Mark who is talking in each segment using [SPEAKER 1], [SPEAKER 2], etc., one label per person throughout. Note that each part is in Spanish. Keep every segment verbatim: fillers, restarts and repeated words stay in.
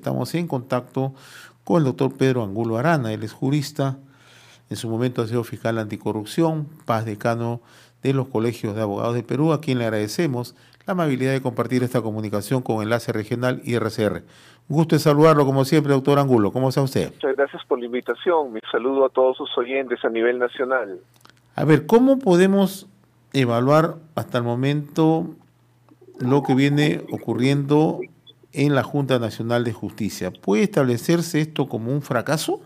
[SPEAKER 1] estamos en contacto con el doctor Pedro Angulo Arana. Él es jurista, en su momento ha sido fiscal anticorrupción, paz decano de los colegios de abogados de Perú, a quien le agradecemos la amabilidad de compartir esta comunicación con Enlace Regional I R C R. Un gusto de saludarlo, como siempre, doctor Angulo. ¿Cómo está usted?
[SPEAKER 2] Muchas gracias por la invitación. Mi saludo a todos sus oyentes a nivel nacional.
[SPEAKER 1] A ver, ¿cómo podemos evaluar hasta el momento lo que viene ocurriendo en la Junta Nacional de Justicia? ¿Puede establecerse esto como un fracaso?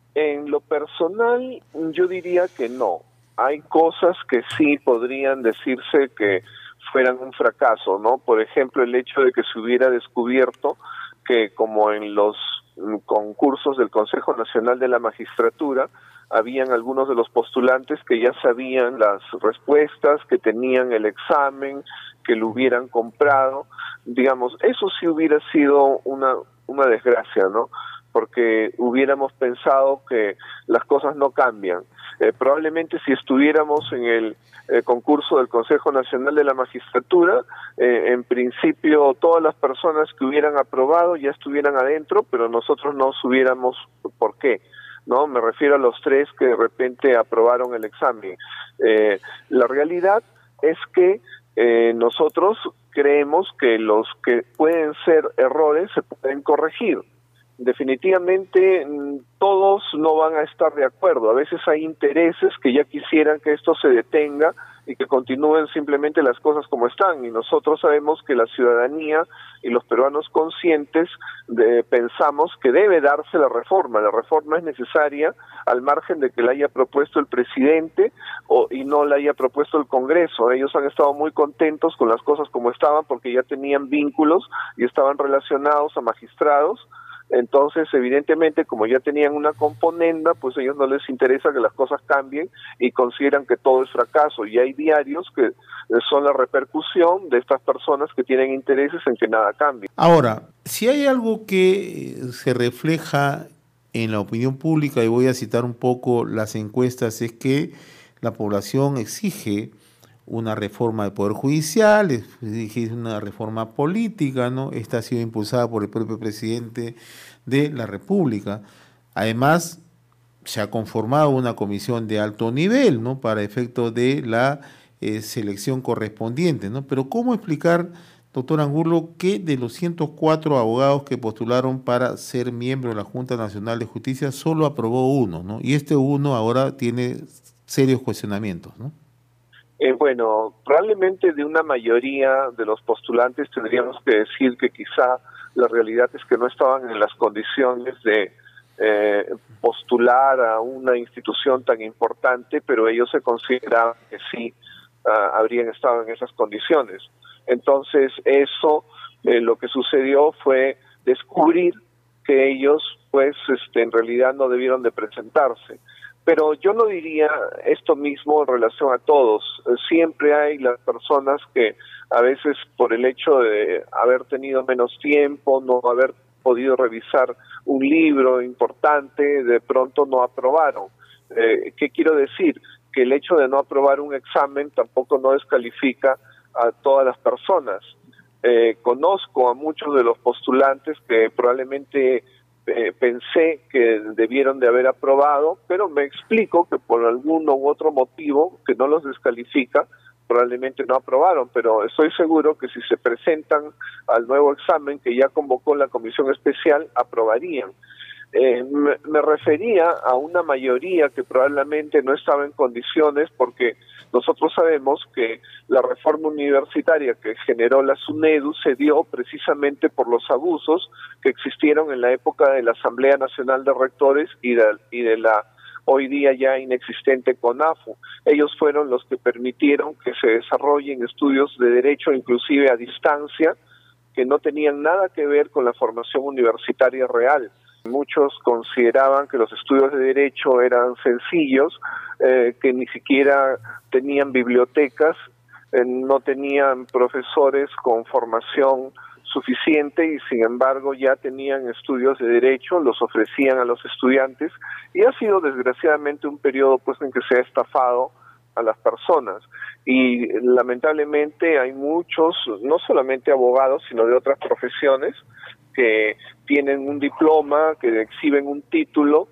[SPEAKER 2] En lo personal, yo diría que no. Hay cosas que sí podrían decirse que fueran un fracaso, ¿no? Por ejemplo, el hecho de que se hubiera descubierto que, como en los concursos del Consejo Nacional de la Magistratura, habían algunos de los postulantes que ya sabían las respuestas, que tenían el examen, que lo hubieran comprado. Digamos, eso sí hubiera sido una, una desgracia, ¿no? Porque hubiéramos pensado que las cosas no cambian. Eh, probablemente si estuviéramos en el eh, concurso del Consejo Nacional de la Magistratura, eh, en principio todas las personas que hubieran aprobado ya estuvieran adentro, pero nosotros no supiéramos por qué, ¿no? Me refiero a los tres que de repente aprobaron el examen. Eh, la realidad es que eh, nosotros creemos que los que pueden ser errores se pueden corregir. Definitivamente todos no van a estar de acuerdo. A veces hay intereses que ya quisieran que esto se detenga y que continúen simplemente las cosas como están. Y nosotros sabemos que la ciudadanía y los peruanos conscientes de, pensamos que debe darse la reforma. La reforma es necesaria al margen de que la haya propuesto el presidente o, y no la haya propuesto el Congreso. Ellos han estado muy contentos con las cosas como estaban porque ya tenían vínculos y estaban relacionados a magistrados. Entonces, evidentemente, como ya tenían una componenda, pues a ellos no les interesa que las cosas cambien y consideran que todo es fracaso. Y hay diarios que son la repercusión de estas personas que tienen intereses en que nada cambie.
[SPEAKER 1] Ahora, si hay algo que se refleja en la opinión pública, y voy a citar un poco las encuestas, es que la población exige una reforma del Poder Judicial, exige una reforma política, ¿no? Esta ha sido impulsada por el propio presidente de la República. Además, se ha conformado una comisión de alto nivel, ¿no?, para efecto de la eh, selección correspondiente, ¿no? Pero ¿cómo explicar, doctor Angulo, que de los ciento cuatro abogados que postularon para ser miembro de la Junta Nacional de Justicia, solo aprobó uno, ¿no? Y este uno ahora tiene serios cuestionamientos, ¿no?
[SPEAKER 2] Eh, bueno, probablemente de una mayoría de los postulantes tendríamos que decir que quizá la realidad es que no estaban en las condiciones de eh, postular a una institución tan importante, pero ellos se consideraban que sí uh, habrían estado en esas condiciones. Entonces eso, eh, lo que sucedió fue descubrir que ellos pues este, en realidad no debieron de presentarse. Pero yo no diría esto mismo en relación a todos. Siempre hay las personas que a veces por el hecho de haber tenido menos tiempo, no haber podido revisar un libro importante, de pronto no aprobaron. Eh, ¿Qué quiero decir? Que el hecho de no aprobar un examen tampoco no descalifica a todas las personas. Eh, conozco a muchos de los postulantes que probablemente Eh, pensé que debieron de haber aprobado, pero me explico que por alguno u otro motivo que no los descalifica, probablemente no aprobaron, pero estoy seguro que si se presentan al nuevo examen que ya convocó la comisión especial, aprobarían. Eh, me, me refería a una mayoría que probablemente no estaba en condiciones, porque nosotros sabemos que la reforma universitaria que generó la SUNEDU se dio precisamente por los abusos que existieron en la época de la Asamblea Nacional de Rectores y de, y de la hoy día ya inexistente CONAFU. Ellos fueron los que permitieron que se desarrollen estudios de derecho inclusive a distancia que no tenían nada que ver con la formación universitaria real. Muchos consideraban que los estudios de derecho eran sencillos, eh, que ni siquiera tenían bibliotecas, eh, no tenían profesores con formación suficiente y sin embargo ya tenían estudios de derecho, los ofrecían a los estudiantes y ha sido desgraciadamente un periodo pues en que se ha estafado a las personas y lamentablemente hay muchos, no solamente abogados sino de otras profesiones, que tienen un diploma, que exhiben un título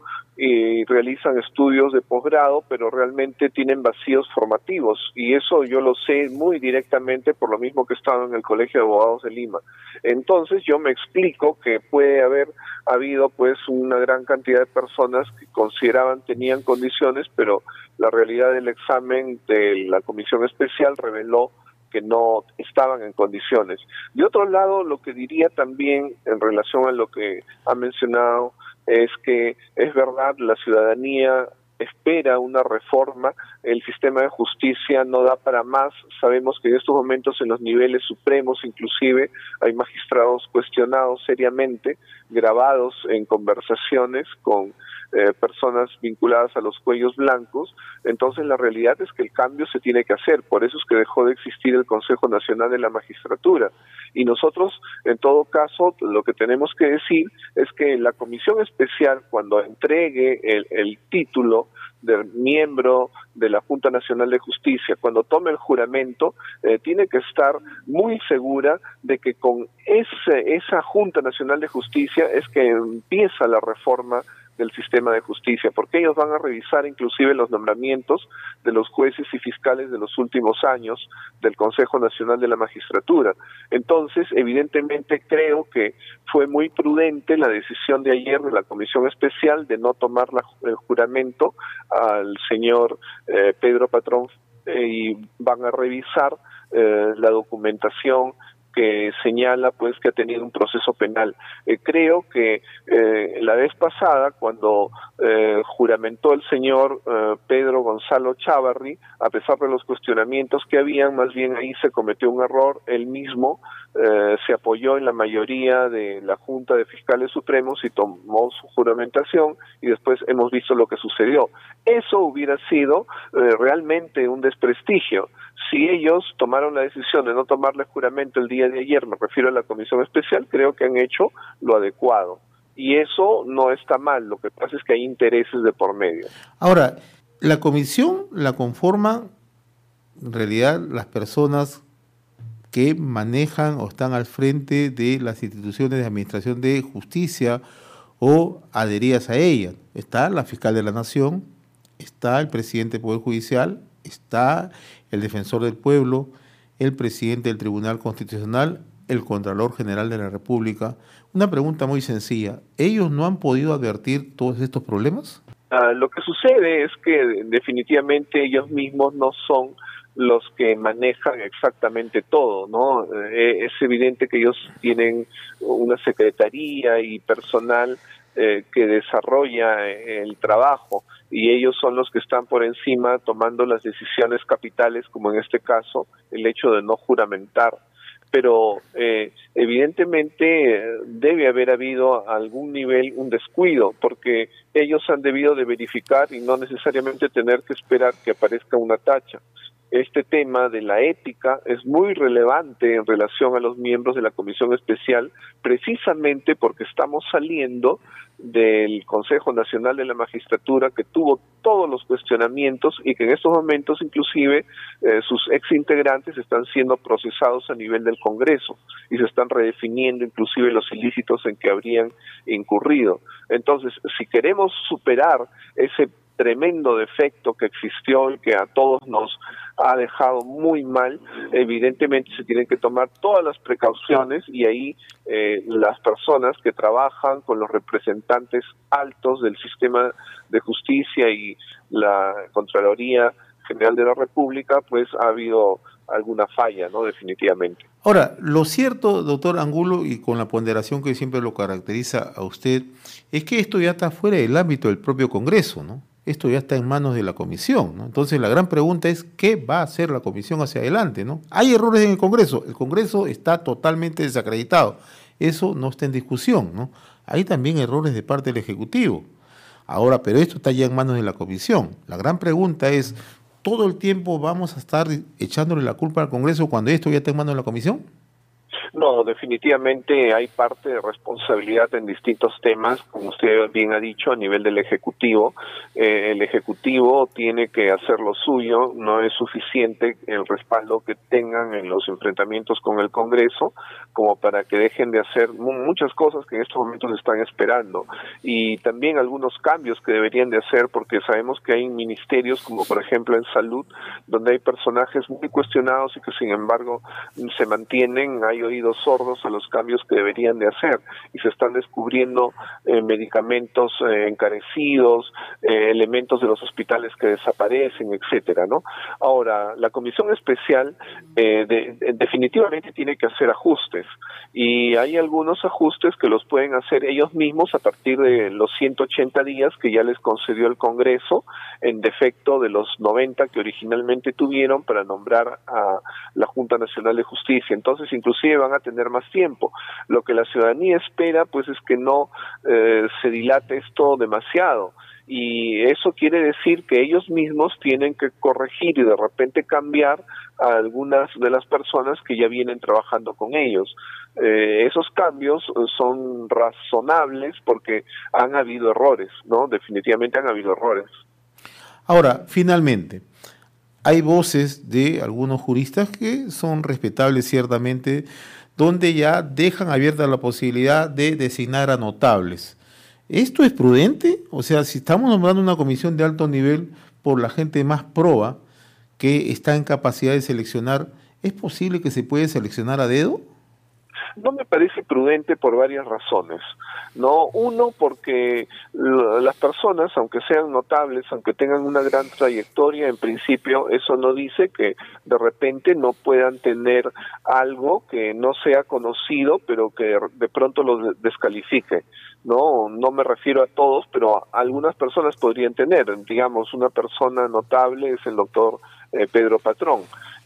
[SPEAKER 2] y realizan estudios de posgrado, pero realmente tienen vacíos formativos, y eso yo lo sé muy directamente por lo mismo que he estado en el Colegio de Abogados de Lima. Entonces yo me explico que puede haber habido pues una gran cantidad de personas que consideraban tenían condiciones, pero la realidad del examen de la comisión especial reveló que no estaban en condiciones. De otro lado, lo que diría también en relación a lo que ha mencionado es que es verdad, la ciudadanía espera una reforma, el sistema de justicia no da para más, sabemos que en estos momentos en los niveles supremos inclusive hay magistrados cuestionados seriamente, grabados en conversaciones con eh, personas vinculadas a los cuellos blancos. Entonces la realidad es que el cambio se tiene que hacer, por eso es que dejó de existir el Consejo Nacional de la Magistratura, y nosotros en todo caso lo que tenemos que decir es que la comisión especial, cuando entregue el, el título del miembro de la Junta Nacional de Justicia, cuando tome el juramento, eh, tiene que estar muy segura de que con ese, esa Junta Nacional de Justicia es que empieza la reforma del sistema de justicia, porque ellos van a revisar inclusive los nombramientos de los jueces y fiscales de los últimos años del Consejo Nacional de la Magistratura. Entonces, evidentemente creo que fue muy prudente la decisión de ayer de la Comisión Especial de no tomar la, el juramento al señor eh, Pedro Patrón eh, y van a revisar eh, la documentación que señala pues que ha tenido un proceso penal. Eh, creo que eh, la vez pasada, cuando eh, juramentó el señor eh, Pedro Gonzalo Chávarri, a pesar de los cuestionamientos que habían, más bien ahí se cometió un error. Él mismo eh, se apoyó en la mayoría de la Junta de Fiscales Supremos y tomó su juramentación, y después hemos visto lo que sucedió. Eso hubiera sido eh, realmente un desprestigio. Si ellos tomaron la decisión de no tomarle juramento el día de ayer, me refiero a la comisión especial, creo que han hecho lo adecuado. Y eso no está mal, lo que pasa es que hay intereses de por medio.
[SPEAKER 1] Ahora, la comisión la conforman en realidad las personas que manejan o están al frente de las instituciones de administración de justicia o adheridas a ellas. Está la fiscal de la Nación, está el presidente del Poder Judicial, está el defensor del pueblo, el presidente del Tribunal Constitucional, el Contralor General de la República. Una pregunta muy sencilla, ¿ellos no han podido advertir todos estos problemas?
[SPEAKER 2] Uh, lo que sucede es que definitivamente ellos mismos no son los que manejan exactamente todo, ¿no? Eh, es evidente que ellos tienen una secretaría y personal eh, que desarrolla el trabajo, y ellos son los que están por encima tomando las decisiones capitales, como en este caso el hecho de no juramentar. Pero eh, evidentemente debe haber habido a algún nivel un descuido, porque ellos han debido de verificar y no necesariamente tener que esperar que aparezca una tacha. Este tema de la ética es muy relevante en relación a los miembros de la Comisión Especial, precisamente porque estamos saliendo del Consejo Nacional de la Magistratura, que tuvo todos los cuestionamientos y que en estos momentos inclusive eh, sus exintegrantes están siendo procesados a nivel del Congreso y se están redefiniendo inclusive los ilícitos en que habrían incurrido. Entonces, si queremos superar ese tremendo defecto que existió y que a todos nos ha dejado muy mal, evidentemente se tienen que tomar todas las precauciones, y ahí eh, las personas que trabajan con los representantes altos del sistema de justicia y la Contraloría General de la República, pues ha habido alguna falla, ¿no? Definitivamente.
[SPEAKER 1] Ahora, lo cierto, doctor Angulo, y con la ponderación que siempre lo caracteriza a usted, es que esto ya está fuera del ámbito del propio Congreso, ¿no? Esto ya está en manos de la comisión, ¿no? Entonces la gran pregunta es, ¿qué va a hacer la comisión hacia adelante, ¿no? Hay errores en el Congreso, el Congreso está totalmente desacreditado, eso no está en discusión, ¿no? Hay también errores de parte del Ejecutivo. Ahora, pero esto está ya en manos de la comisión. La gran pregunta es, ¿todo el tiempo vamos a estar echándole la culpa al Congreso cuando esto ya está en manos de la comisión?
[SPEAKER 2] No, definitivamente hay parte de responsabilidad en distintos temas, como usted bien ha dicho, a nivel del Ejecutivo. Eh, el Ejecutivo tiene que hacer lo suyo, no es suficiente el respaldo que tengan en los enfrentamientos con el Congreso como para que dejen de hacer muchas cosas que en estos momentos están esperando. Y también algunos cambios que deberían de hacer, porque sabemos que hay ministerios, como por ejemplo en Salud, donde hay personajes muy cuestionados y que sin embargo se mantienen, hay oídos sordos a los cambios que deberían de hacer, y se están descubriendo eh, medicamentos eh, encarecidos, eh, elementos de los hospitales que desaparecen, etcétera, ¿no? Ahora, la comisión especial eh, de, de, definitivamente tiene que hacer ajustes, y hay algunos ajustes que los pueden hacer ellos mismos a partir de los ciento ochenta días que ya les concedió el Congreso, en defecto de los noventa que originalmente tuvieron para nombrar a la Junta Nacional de Justicia. Entonces, inclusive van a tener más tiempo. Lo que la ciudadanía espera, pues, es que no eh, se dilate esto demasiado. Y eso quiere decir que ellos mismos tienen que corregir y de repente cambiar a algunas de las personas que ya vienen trabajando con ellos. Eh, esos cambios son razonables porque han habido errores, ¿no? Definitivamente han habido errores.
[SPEAKER 1] Ahora, finalmente, hay voces de algunos juristas que son respetables ciertamente, donde ya dejan abierta la posibilidad de designar a notables. ¿Esto es prudente? O sea, si estamos nombrando una comisión de alto nivel por la gente más proba que está en capacidad de seleccionar, ¿es posible que se puede seleccionar a dedo?
[SPEAKER 2] No me parece prudente por varias razones, ¿no? Uno, porque las personas, aunque sean notables, aunque tengan una gran trayectoria, en principio eso no dice que de repente no puedan tener algo que no sea conocido, pero que de pronto los descalifique. No, no me refiero a todos, pero algunas personas podrían tener. Digamos, una persona notable es el doctor eh, Pedro Patrón.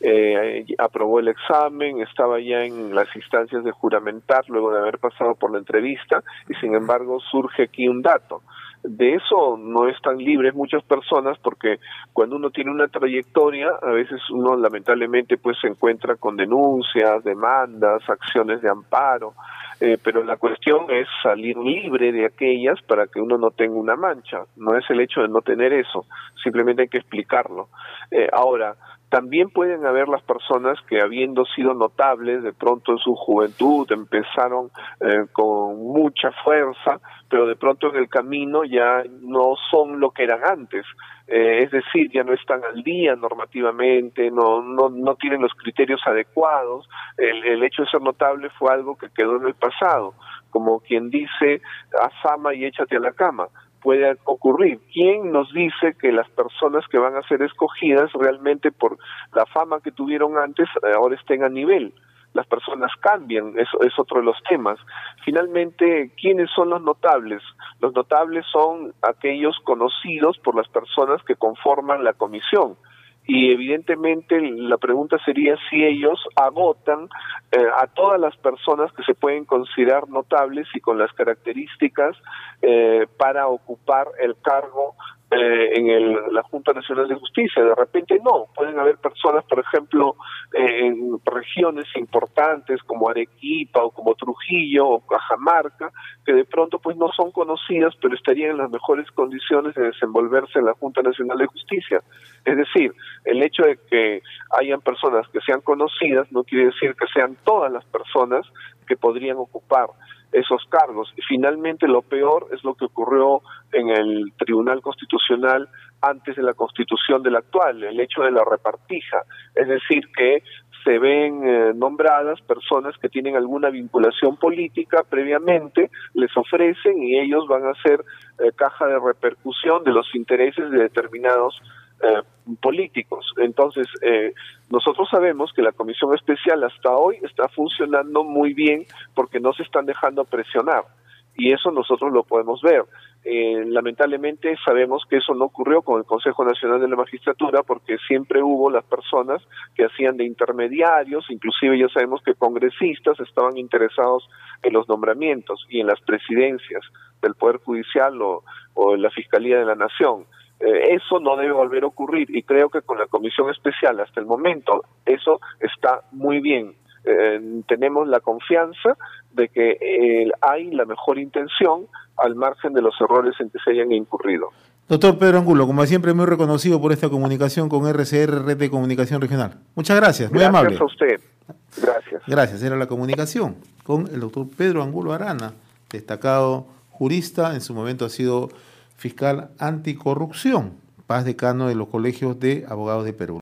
[SPEAKER 2] Eh, aprobó el examen, estaba ya en las instancias de juramentar luego de haber pasado por la entrevista, y sin embargo surge aquí un dato. De eso no están libres muchas personas, porque cuando uno tiene una trayectoria, a veces uno lamentablemente pues se encuentra con denuncias, demandas, acciones de amparo, eh, pero la cuestión es salir libre de aquellas para que uno no tenga una mancha. No es el hecho de no tener eso, simplemente hay que explicarlo. Eh, ahora, también pueden haber las personas que, habiendo sido notables, de pronto en su juventud empezaron eh, con mucha fuerza, pero de pronto en el camino ya no son lo que eran antes. Eh, es decir, ya no están al día normativamente, no no no tienen los criterios adecuados. El, el hecho de ser notable fue algo que quedó en el pasado, como quien dice, haz fama y échate a la cama. Puede ocurrir. ¿Quién nos dice que las personas que van a ser escogidas realmente por la fama que tuvieron antes ahora estén a nivel? Las personas cambian, eso es otro de los temas. Finalmente, ¿quiénes son los notables? Los notables son aquellos conocidos por las personas que conforman la comisión. Y evidentemente la pregunta sería si ellos agotan eh, a todas las personas que se pueden considerar notables y con las características eh, para ocupar el cargo eh, en el, la Junta Nacional de Justicia. De repente no, pueden haber personas, por ejemplo, eh, en regiones importantes como Arequipa o como Trujillo o Cajamarca, que de pronto pues no son conocidas, pero estarían en las mejores condiciones de desenvolverse en la Junta Nacional de Justicia. Es decir, el hecho de que hayan personas que sean conocidas no quiere decir que sean todas las personas que podrían ocupar esos cargos. Y finalmente lo peor es lo que ocurrió en el Tribunal Constitucional antes de la constitución del actual, el hecho de la repartija, es decir, que se ven eh, nombradas personas que tienen alguna vinculación política previamente, les ofrecen y ellos van a ser eh, caja de repercusión de los intereses de determinados eh, políticos. Entonces, eh, nosotros sabemos que la Comisión Especial hasta hoy está funcionando muy bien porque no se están dejando presionar, y eso nosotros lo podemos ver. Eh, lamentablemente sabemos que eso no ocurrió con el Consejo Nacional de la Magistratura, porque siempre hubo las personas que hacían de intermediarios, inclusive ya sabemos que congresistas estaban interesados en los nombramientos y en las presidencias del Poder Judicial o, o en la Fiscalía de la Nación. Eh, eso no debe volver a ocurrir, y creo que con la Comisión Especial hasta el momento eso está muy bien. eh, tenemos la confianza de que eh, hay la mejor intención al margen de los errores en que se hayan incurrido.
[SPEAKER 1] Doctor Pedro Angulo, como siempre, muy reconocido por esta comunicación con R C R, Red de Comunicación Regional. Muchas gracias, muy
[SPEAKER 2] gracias
[SPEAKER 1] amable.
[SPEAKER 2] Gracias a usted. Gracias.
[SPEAKER 1] Gracias, era la comunicación con el doctor Pedro Angulo Arana, destacado jurista, en su momento ha sido fiscal anticorrupción, paz decano de los colegios de abogados de Perú.